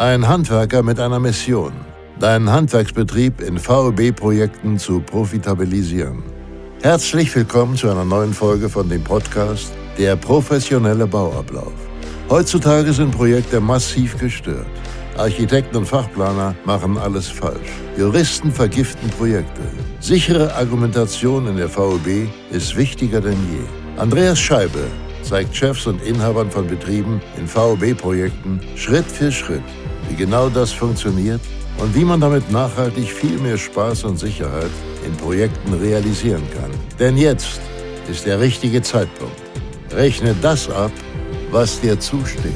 Ein Handwerker mit einer Mission: deinen Handwerksbetrieb in VEB-Projekten zu profitabilisieren. Herzlich willkommen zu einer neuen Folge von dem Podcast Der professionelle Bauablauf. Heutzutage sind Projekte massiv gestört. Architekten und Fachplaner machen alles falsch. Juristen vergiften Projekte. Sichere Argumentation in der VEB ist wichtiger denn je. Andreas Scheibe zeigt Chefs und Inhabern von Betrieben in VEB-Projekten Schritt für Schritt, wie genau das funktioniert und wie man damit nachhaltig viel mehr Spaß und Sicherheit in Projekten realisieren kann. Denn jetzt ist der richtige Zeitpunkt. Rechne das ab, was dir zusteht.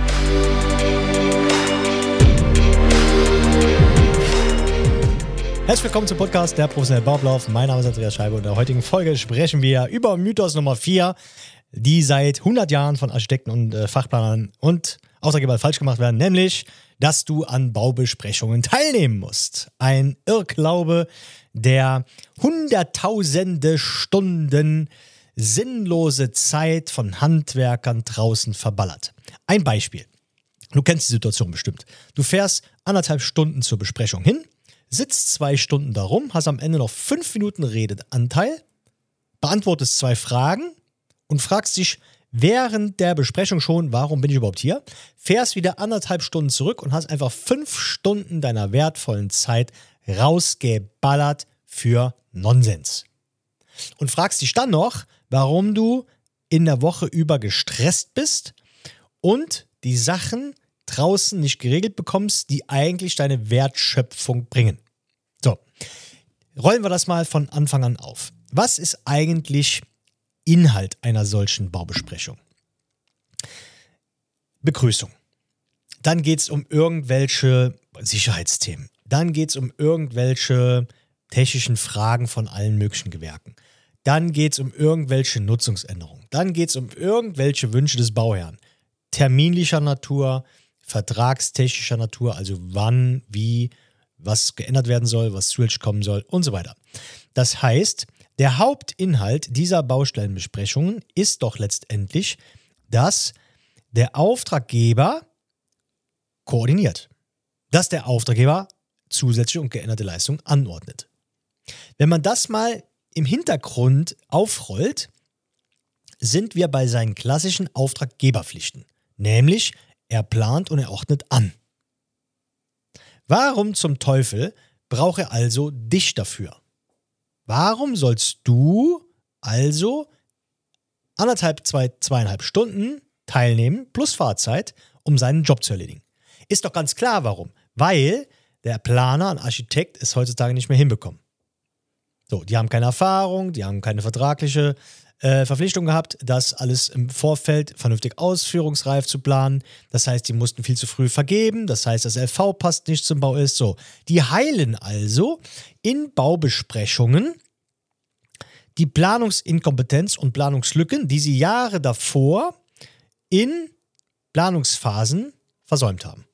Herzlich willkommen zum Podcast Der professionelle Bauablauf. Mein Name ist Andreas Scheibe und in der heutigen Folge sprechen wir über Mythos Nummer 4, die seit 100 Jahren von Architekten und Fachplanern und Auftraggebern falsch gemacht werden, nämlich, dass du an Baubesprechungen teilnehmen musst. Ein Irrglaube, der hunderttausende Stunden sinnlose Zeit von Handwerkern draußen verballert. Ein Beispiel. Du kennst die Situation bestimmt. Du fährst 1,5 Stunden zur Besprechung hin, sitzt 2 Stunden da rum, hast am Ende noch 5 Minuten Redeanteil, beantwortest 2 Fragen und fragst dich während der Besprechung schon, warum bin ich überhaupt hier? Fährst wieder 1,5 Stunden zurück und hast einfach 5 Stunden deiner wertvollen Zeit rausgeballert für Nonsens. Und fragst dich dann noch, warum du in der Woche über gestresst bist und die Sachen draußen nicht geregelt bekommst, die eigentlich deine Wertschöpfung bringen. So, rollen wir das mal von Anfang an auf. Was ist eigentlich Inhalt einer solchen Baubesprechung? Begrüßung. Dann geht es um irgendwelche Sicherheitsthemen. Dann geht es um irgendwelche technischen Fragen von allen möglichen Gewerken. Dann geht es um irgendwelche Nutzungsänderungen. Dann geht es um irgendwelche Wünsche des Bauherrn. Terminlicher Natur, vertragstechnischer Natur, also wann, wie, was geändert werden soll, was zusätzlich kommen soll und so weiter. Das heißt, der Hauptinhalt dieser Baustellenbesprechungen ist doch letztendlich, dass der Auftraggeber koordiniert, dass der Auftraggeber zusätzliche und geänderte Leistungen anordnet. Wenn man das mal im Hintergrund aufrollt, sind wir bei seinen klassischen Auftraggeberpflichten, nämlich er plant und er ordnet an. Warum zum Teufel braucht er also dich dafür? Warum sollst du also 2,5 Stunden teilnehmen plus Fahrzeit, um seinen Job zu erledigen? Ist doch ganz klar, warum. Weil der Planer und Architekt es heutzutage nicht mehr hinbekommen. So, die haben keine Erfahrung, die haben keine vertragliche Verpflichtung gehabt, das alles im Vorfeld vernünftig ausführungsreif zu planen. Das heißt, die mussten viel zu früh vergeben. Das heißt, das LV passt nicht zum Bau ist. So, die heilen also in Baubesprechungen die Planungsinkompetenz und Planungslücken, die sie Jahre davor in Planungsphasen versäumt haben.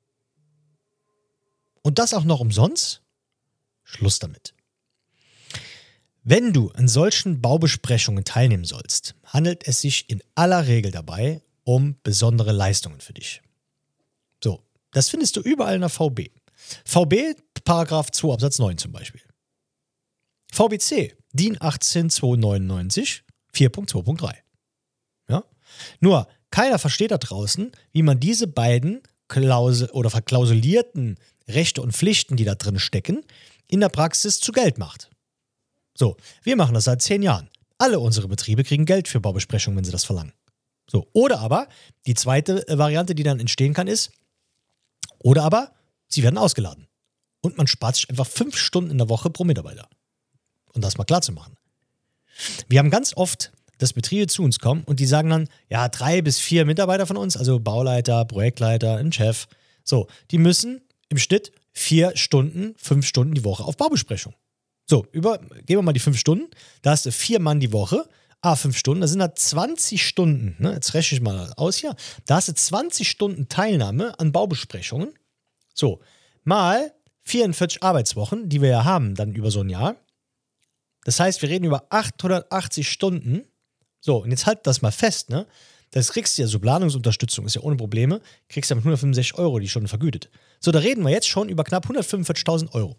Und das auch noch umsonst? Schluss damit. Wenn du an solchen Baubesprechungen teilnehmen sollst, handelt es sich in aller Regel dabei um besondere Leistungen für dich. So, das findest du überall in der VB. VB, Paragraph 2 Absatz 9 zum Beispiel. VBC, DIN 18299, 4.2.3. Ja? Nur, keiner versteht da draußen, wie man diese beiden verklausulierten Rechte und Pflichten, die da drin stecken, in der Praxis zu Geld macht. So, wir machen das seit 10 Jahren. Alle unsere Betriebe kriegen Geld für Baubesprechungen, wenn sie das verlangen. So, oder aber, die zweite Variante, die dann entstehen kann, ist, oder aber, sie werden ausgeladen. Und man spart sich einfach 5 Stunden in der Woche pro Mitarbeiter. Um das mal klar zu machen. Wir haben ganz oft, dass Betriebe zu uns kommen und die sagen dann, ja, 3 bis 4 Mitarbeiter von uns, also Bauleiter, Projektleiter, ein Chef, so, die müssen im Schnitt 4 Stunden, 5 Stunden die Woche auf Baubesprechung. So, gehen wir mal die 5 Stunden, da hast du 4 Mann die Woche, 5 Stunden, da sind da 20 Stunden, ne? Jetzt rechne ich mal aus hier, da hast du 20 Stunden Teilnahme an Baubesprechungen, so, mal 44 Arbeitswochen, die wir ja haben dann über so ein Jahr, das heißt, wir reden über 880 Stunden, so, und jetzt halt das mal fest, ne? Das kriegst du ja, so Planungsunterstützung ist ja ohne Probleme, kriegst du ja mit 165 € die Stunde vergütet. So, da reden wir jetzt schon über knapp 145.000 €.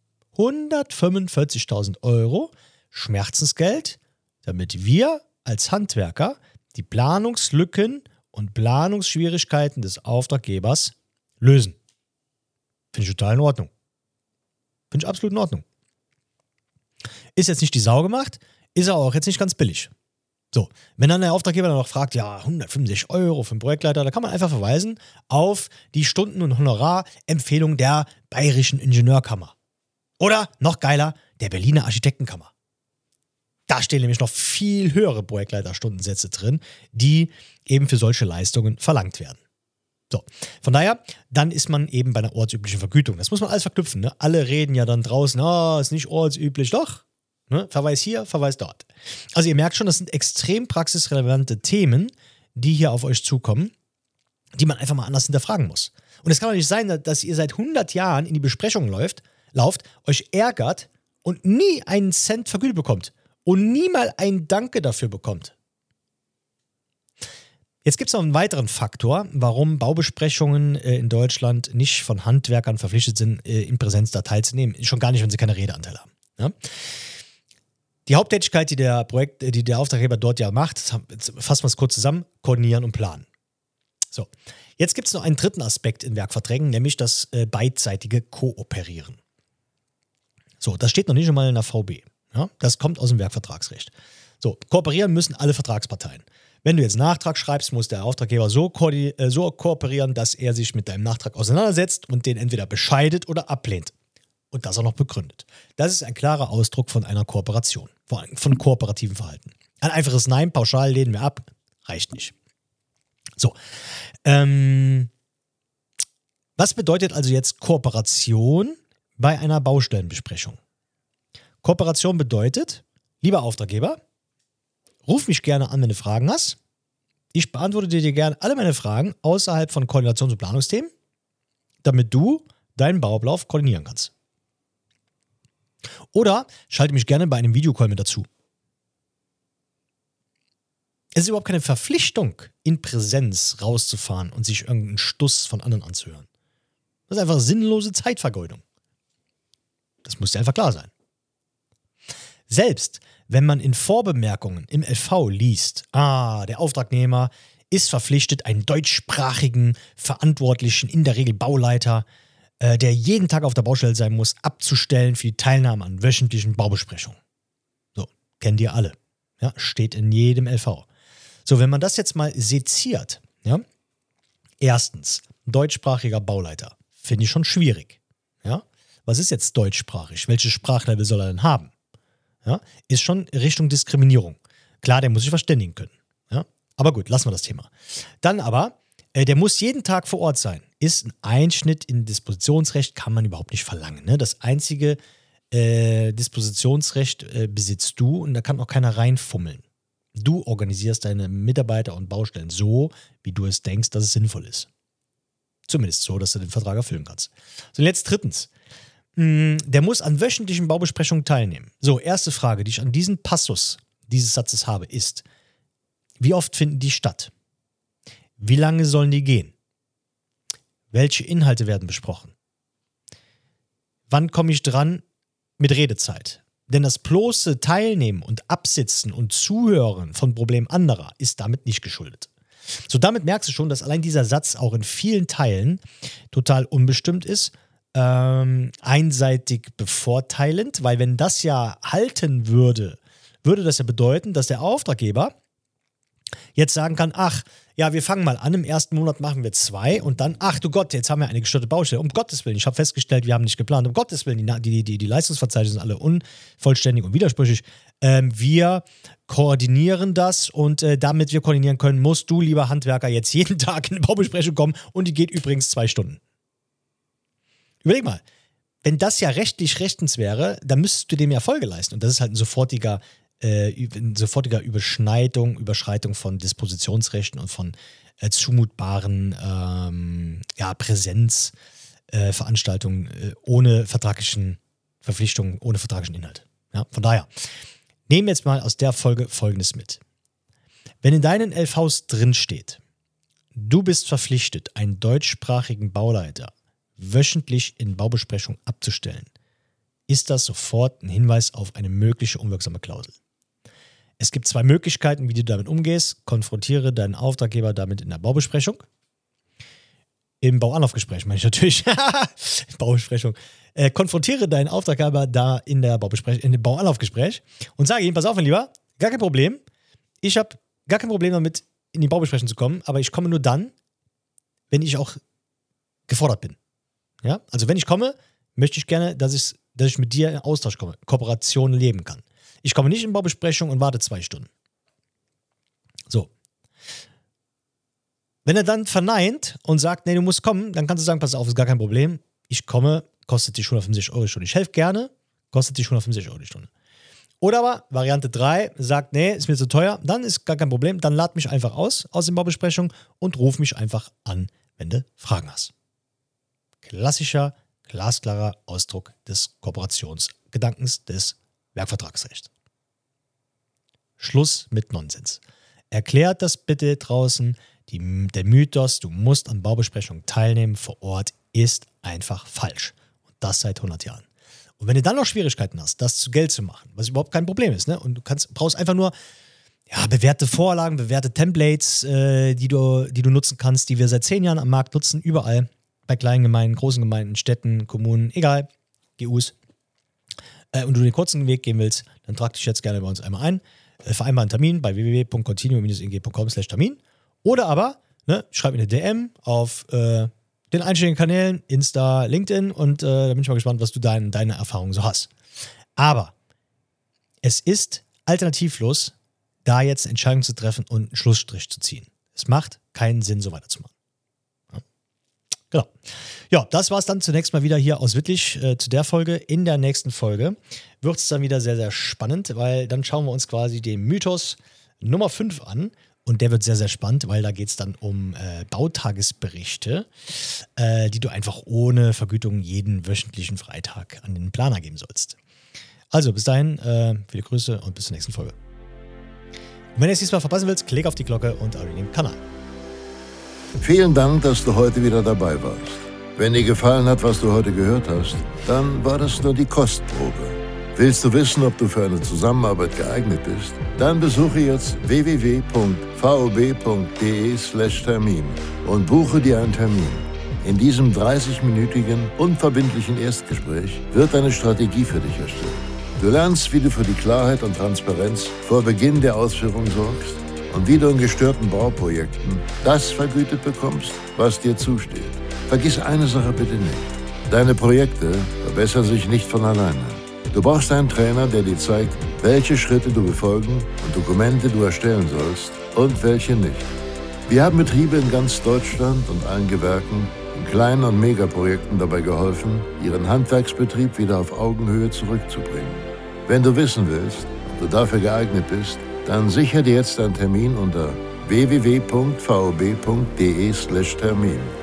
145.000 € Schmerzensgeld, damit wir als Handwerker die Planungslücken und Planungsschwierigkeiten des Auftraggebers lösen. Finde ich total in Ordnung. Finde ich absolut in Ordnung. Ist jetzt nicht die Sau gemacht, ist aber auch jetzt nicht ganz billig. So, wenn dann der Auftraggeber dann noch fragt, ja, 165 € für einen Projektleiter, da kann man einfach verweisen auf die Stunden- und Honorarempfehlung der Bayerischen Ingenieurkammer. Oder, noch geiler, der Berliner Architektenkammer. Da stehen nämlich noch viel höhere Projektleiterstundensätze drin, die eben für solche Leistungen verlangt werden. So, von daher, dann ist man eben bei einer ortsüblichen Vergütung. Das muss man alles verknüpfen. Ne? Alle reden ja dann draußen, ist nicht ortsüblich, doch. Ne? Verweis hier, Verweis dort. Also ihr merkt schon, das sind extrem praxisrelevante Themen, die hier auf euch zukommen, die man einfach mal anders hinterfragen muss. Und es kann doch nicht sein, dass ihr seit 100 Jahren in die Besprechungen lauft, euch ärgert und nie einen Cent vergütet bekommt und nie mal ein Danke dafür bekommt. Jetzt gibt es noch einen weiteren Faktor, warum Baubesprechungen in Deutschland nicht von Handwerkern verpflichtet sind, in Präsenz da teilzunehmen. Schon gar nicht, wenn sie keine Redeanteile haben. Ja? Die Haupttätigkeit, die der Auftraggeber dort ja macht, fassen wir es kurz zusammen, koordinieren und planen. So, jetzt gibt es noch einen dritten Aspekt in Werkverträgen, nämlich das beidseitige Kooperieren. So, das steht noch nicht einmal in der VB. Ja? Das kommt aus dem Werkvertragsrecht. So, kooperieren müssen alle Vertragsparteien. Wenn du jetzt einen Nachtrag schreibst, muss der Auftraggeber so kooperieren, dass er sich mit deinem Nachtrag auseinandersetzt und den entweder bescheidet oder ablehnt. Und das auch noch begründet. Das ist ein klarer Ausdruck von einer Kooperation, von kooperativen Verhalten. Ein einfaches Nein, pauschal lehnen wir ab, reicht nicht. So, was bedeutet also jetzt Kooperation bei einer Baustellenbesprechung? Kooperation bedeutet, lieber Auftraggeber, ruf mich gerne an, wenn du Fragen hast. Ich beantworte dir gerne alle meine Fragen außerhalb von Koordinations- und Planungsthemen, damit du deinen Bauablauf koordinieren kannst. Oder schalte mich gerne bei einem Videocall mit dazu. Es ist überhaupt keine Verpflichtung, in Präsenz rauszufahren und sich irgendeinen Stuss von anderen anzuhören. Das ist einfach sinnlose Zeitvergeudung. Das muss dir einfach klar sein. Selbst wenn man in Vorbemerkungen im LV liest, der Auftragnehmer ist verpflichtet, einen deutschsprachigen Verantwortlichen, in der Regel Bauleiter, der jeden Tag auf der Baustelle sein muss, abzustellen für die Teilnahme an wöchentlichen Baubesprechungen. So, kennt ihr alle. Ja, steht in jedem LV. So, wenn man das jetzt mal seziert, ja, erstens, deutschsprachiger Bauleiter, finde ich schon schwierig. Ja, was ist jetzt deutschsprachig? Welche Sprachlevel soll er denn haben? Ja, ist schon Richtung Diskriminierung. Klar, der muss sich verständigen können. Ja, aber gut, lassen wir das Thema. Dann aber, der muss jeden Tag vor Ort sein. Ist ein Einschnitt in Dispositionsrecht, kann man überhaupt nicht verlangen. Ne? Das einzige Dispositionsrecht besitzt du und da kann auch keiner reinfummeln. Du organisierst deine Mitarbeiter und Baustellen so, wie du es denkst, dass es sinnvoll ist. Zumindest so, dass du den Vertrag erfüllen kannst. So, und jetzt drittens. Der muss an wöchentlichen Baubesprechungen teilnehmen. So, erste Frage, die ich an diesem Passus dieses Satzes habe, ist: Wie oft finden die statt? Wie lange sollen die gehen? Welche Inhalte werden besprochen? Wann komme ich dran mit Redezeit? Denn das bloße Teilnehmen und Absitzen und Zuhören von Problemen anderer ist damit nicht geschuldet. So, damit merkst du schon, dass allein dieser Satz auch in vielen Teilen total unbestimmt ist, einseitig bevorteilend, weil wenn das ja halten würde, würde das ja bedeuten, dass der Auftraggeber jetzt sagen kann, ja, wir fangen mal an, im ersten Monat machen wir 2 und dann, du Gott, jetzt haben wir eine gestörte Baustelle. Um Gottes Willen, ich habe festgestellt, wir haben nicht geplant. Um Gottes Willen, die Leistungsverzeichnisse sind alle unvollständig und widersprüchlich. Wir koordinieren das und damit wir koordinieren können, musst du, lieber Handwerker, jetzt jeden Tag in eine Baubesprechung kommen und die geht übrigens 2 Stunden. Überleg mal, wenn das ja rechtlich rechtens wäre, dann müsstest du dem ja Folge leisten. Und das ist halt ein sofortiger Überschreitung von Dispositionsrechten und von zumutbaren Präsenzveranstaltungen ohne vertraglichen Verpflichtungen, ohne vertraglichen Inhalt. Ja, von daher, nehmen wir jetzt mal aus der Folge Folgendes mit. Wenn in deinen LVs drin steht, du bist verpflichtet, einen deutschsprachigen Bauleiter wöchentlich in Baubesprechung abzustellen, ist das sofort ein Hinweis auf eine mögliche unwirksame Klausel. Es gibt 2 Möglichkeiten, wie du damit umgehst. Konfrontiere deinen Auftraggeber damit in der Baubesprechung. Im Bauanlaufgespräch meine ich natürlich. Baubesprechung. Konfrontiere deinen Auftraggeber da in dem Bauanlaufgespräch und sage ihm, pass auf, mein Lieber, gar kein Problem. Ich habe gar kein Problem damit, in die Baubesprechung zu kommen, aber ich komme nur dann, wenn ich auch gefordert bin. Ja? Also wenn ich komme, möchte ich gerne, dass ich mit dir in Austausch komme, Kooperation leben kann. Ich komme nicht in Baubesprechung und warte 2 Stunden. So. Wenn er dann verneint und sagt, nee, du musst kommen, dann kannst du sagen, pass auf, ist gar kein Problem. Ich komme, kostet dich 150 € die Stunde. Ich helfe gerne, kostet dich 150 € die Stunde. Oder aber Variante 3, sagt, nee, ist mir zu teuer, dann ist gar kein Problem, dann lad mich einfach aus der Baubesprechung und ruf mich einfach an, wenn du Fragen hast. Klassischer, glasklarer Ausdruck des Kooperationsgedankens des Werkvertragsrechts. Schluss mit Nonsens. Erklärt das bitte draußen. Der Mythos, du musst an Baubesprechungen teilnehmen vor Ort, ist einfach falsch. Und das seit 100 Jahren. Und wenn du dann noch Schwierigkeiten hast, das zu Geld zu machen, was überhaupt kein Problem ist, ne? Und du brauchst einfach nur bewährte Vorlagen, bewährte Templates, die du nutzen kannst, die wir seit 10 Jahren am Markt nutzen, überall, bei kleinen Gemeinden, großen Gemeinden, Städten, Kommunen, egal, GUs. Und du den kurzen Weg gehen willst, dann trag dich jetzt gerne bei uns einmal ein. Vereinbar einen Termin bei www.continuum-ing.com/Termin. Oder aber, schreib mir eine DM auf den einschlägigen Kanälen, Insta, LinkedIn und da bin ich mal gespannt, was du deine Erfahrungen so hast. Aber es ist alternativlos, da jetzt eine Entscheidung zu treffen und einen Schlussstrich zu ziehen. Es macht keinen Sinn, so weiterzumachen. Genau. Ja, das war es dann zunächst mal wieder hier aus Wittlich zu der Folge. In der nächsten Folge wird es dann wieder sehr, sehr spannend, weil dann schauen wir uns quasi den Mythos Nummer 5 an. Und der wird sehr, sehr spannend, weil da geht es dann um Bautagesberichte, die du einfach ohne Vergütung jeden wöchentlichen Freitag an den Planer geben sollst. Also bis dahin, viele Grüße und bis zur nächsten Folge. Und wenn du es diesmal verpassen willst, klick auf die Glocke und abonniere den Kanal. Vielen Dank, dass du heute wieder dabei warst. Wenn dir gefallen hat, was du heute gehört hast, dann war das nur die Kostprobe. Willst du wissen, ob du für eine Zusammenarbeit geeignet bist? Dann besuche jetzt www.vob.de/Termin und buche dir einen Termin. In diesem 30-minütigen, unverbindlichen Erstgespräch wird eine Strategie für dich erstellt. Du lernst, wie du für die Klarheit und Transparenz vor Beginn der Ausführung sorgst und wie du in gestörten Bauprojekten das vergütet bekommst, was dir zusteht. Vergiss eine Sache bitte nicht. Deine Projekte verbessern sich nicht von alleine. Du brauchst einen Trainer, der dir zeigt, welche Schritte du befolgen und Dokumente du erstellen sollst und welche nicht. Wir haben Betriebe in ganz Deutschland und allen Gewerken in kleinen und Megaprojekten dabei geholfen, ihren Handwerksbetrieb wieder auf Augenhöhe zurückzubringen. Wenn du wissen willst, ob du dafür geeignet bist, dann sichere dir jetzt einen Termin unter www.vob.de/Termin.